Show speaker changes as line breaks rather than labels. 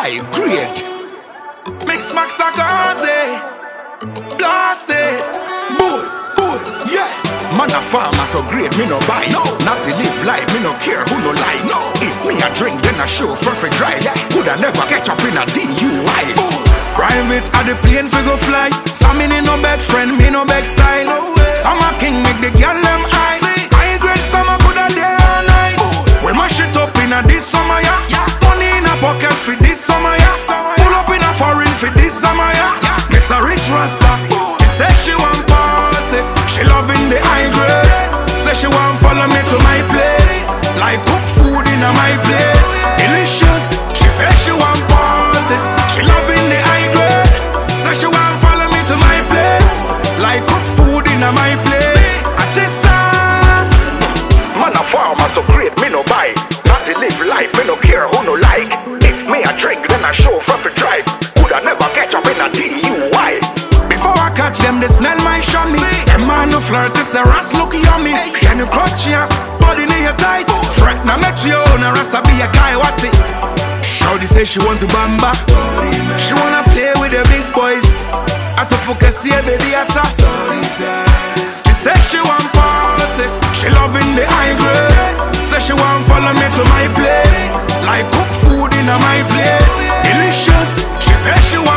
high grade. Mix Max Tagaze, blast it. Boy, yeah. Man a farmer so great, me no buy. No, not to live life, me no care who no lie. No, if me a drink, then I show for drive. Yeah. Coulda never catch up in a DUI. Private at the plane fi go fly. Some me no beg friend, me no beg style. No Summer king make the girl them high. High grade summer coulda day all night. We mash it up in a this summer, yeah. Money in a pocket for this summer, yeah. Pull up in a foreign for this summer, yeah. Miss a rich rasta. She say she want party. She loving the high grade. Say she want follow me to my place. Like cook food in a my plate. Delicious. She say she want party. She loving the high grade. Say she want follow me to my place. Like cook food in a my plate. I just man a farmer so great, me no buy. Not to live life, me no care who no like. If me a drink, then I show for drive. Coulda never catch up in a DUI. Before I catch them, they smell my shummy. Them man no flirt, it's a ras look yummy. Can you clutch ya? Body in your tight. Fret na met you, na rasta be a guy, what it? Shawty say she want to bamba. She wanna play with the big boys. I to focus here, baby, I saw. She said she want party. She loving the high grade. Say she want follow me to my place. Like cook food in a my plate. Delicious. She said she want